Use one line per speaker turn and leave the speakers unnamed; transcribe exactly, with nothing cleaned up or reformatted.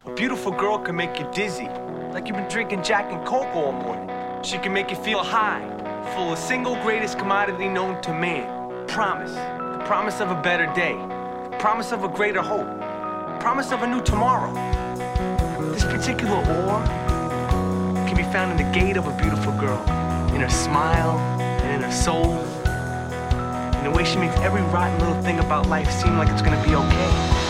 A beautiful girl can make you dizzy, like you've been drinking Jack and Coke all morning. She can make you feel high, full of single greatest commodity known to man. Promise. The promise of a better day. The promise of a greater hope. The promise of a new tomorrow. This particular ore can be found in the gait of a beautiful girl, in her smile and in her soul, in the way she makes every rotten little thing about life seem like it's gonna be okay.